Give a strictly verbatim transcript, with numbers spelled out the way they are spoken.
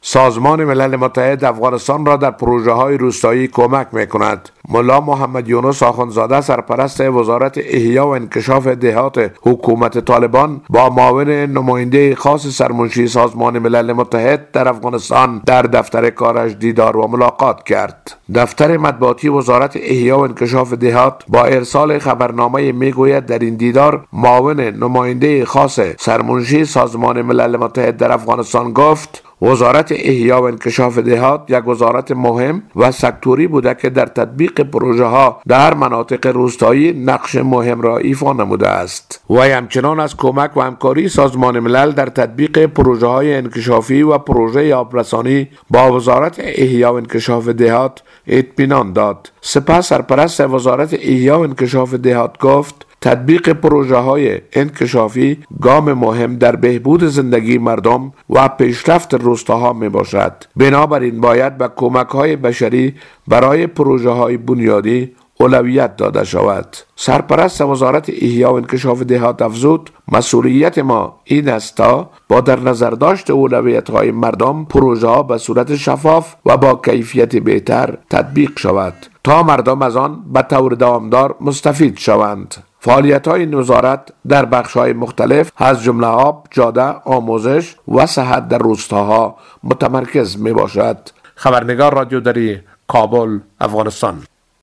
سازمان ملل متحد افغانستان را در پروژه های روستایی کمک می کند. ملا محمد یونس آخوندزاده سرپرست وزارت احیا و انکشاف دهات حکومت طالبان با معاون نماینده خاص سرمنشی سازمان ملل متحد در افغانستان در دفتر کارش دیدار و ملاقات کرد. دفتر مطبوعاتی وزارت احیا و انکشاف دهات با ارسال خبرنامه میگوید در این دیدار معاون نماینده خاص سرمنشی سازمان ملل متحد در افغانستان گفت وزارت احیا و انکشاف دهات یک وزارت مهم و سکتوری بوده که در تطبیق پروژه ها در مناطق روستایی نقش مهم را ایفا نموده است و همچنان از کمک و همکاری سازمان ملل در تطبیق پروژه های انکشافی و پروژه آبرسانی با وزارت احیا و انکشاف دهات اطمینان داد. سپس سرپرست وزارت احیا و انکشاف دهات گفت تطبیق پروژه های انکشافی گام مهم در بهبود زندگی مردم و پیشرفت روستاها می باشد. بنابراین باید به کمک های بشری برای پروژه های بنیادی اولویت داده شود. سرپرست وزارت احیا و انکشاف دهات افزود مسئولیت ما این است تا با در نظر داشت اولویت های مردم پروژه ها به صورت شفاف و با کیفیت بهتر تطبیق شود تا مردم از آن به طور دوامدار مستفید شوند. فعالیت های وزارت در بخش های مختلف از جمله آب، جاده، آموزش و صحت در روستاها متمرکز می باشد. خبرنگار رادیو دری کابل، افغانستان.